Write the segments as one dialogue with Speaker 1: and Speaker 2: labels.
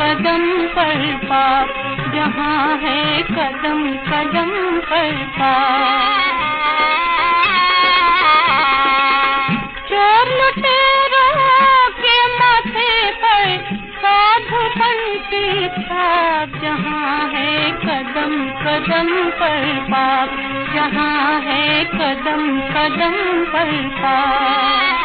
Speaker 1: कदम पर पाप, जहाँ है कदम कदम पर पाप। चोर लुटेरों के माथे पर साधुपन की छाप, जहाँ है कदम कदम पर पाप, जहाँ है कदम कदम पर पाप।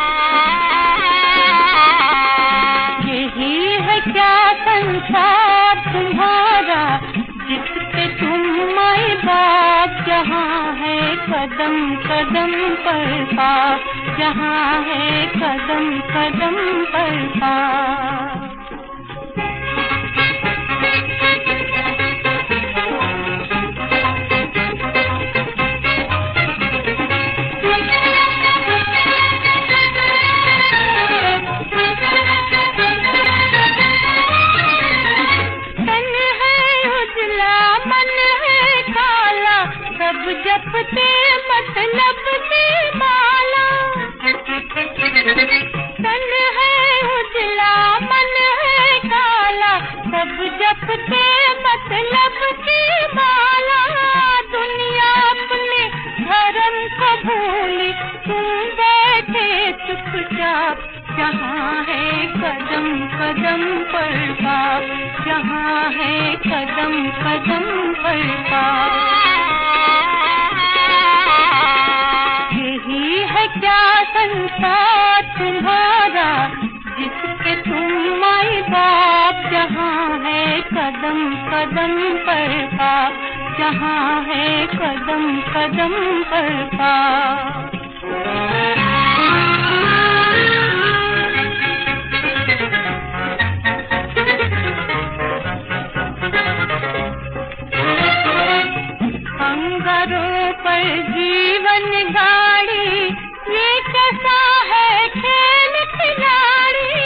Speaker 1: यही है क्या संसार तुम्हारा, जिसके तुम माई बाप, जहाँ है कदम कदम पर पाप, जहाँ है कदम कदम पर पाप। सब जपते मतलब से बाला, तन है उजला मन है काला, सब जपते मतलब से बाला। दुनिया अपने धर्म को भूली, तुम बैठे चुपचाप, जहाँ है कदम कदम पर पाप, जहाँ है कदम कदम पर पाप। क्या संसार तुम्हारा, जिसके तुम माई बाप, जहाँ है कदम कदम पर पाप, जहाँ है कदम कदम पर पाप। अंगारों पर जीवन गाड़ी, ये कैसा है खेल खिलाड़ी।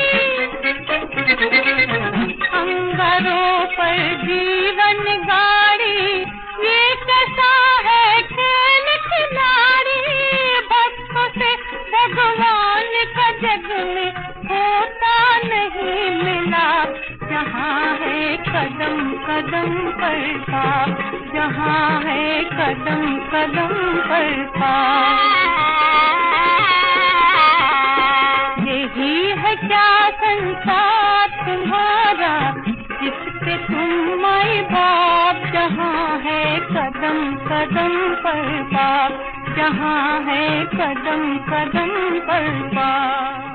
Speaker 1: अंगारों पर जीवन गाड़ी, ये कैसा है खेल खिलाड़ी। भक्तों से भगवान का जग में होता नहीं मिला, जहाँ है कदम कदम पर पाप, जहाँ है कदम कदम पर पाप। यही है क्या संसार तुम्हारा, जिसके तुम माई बाप, जहाँ है कदम कदम पर पाप, जहाँ है कदम कदम पर पाप।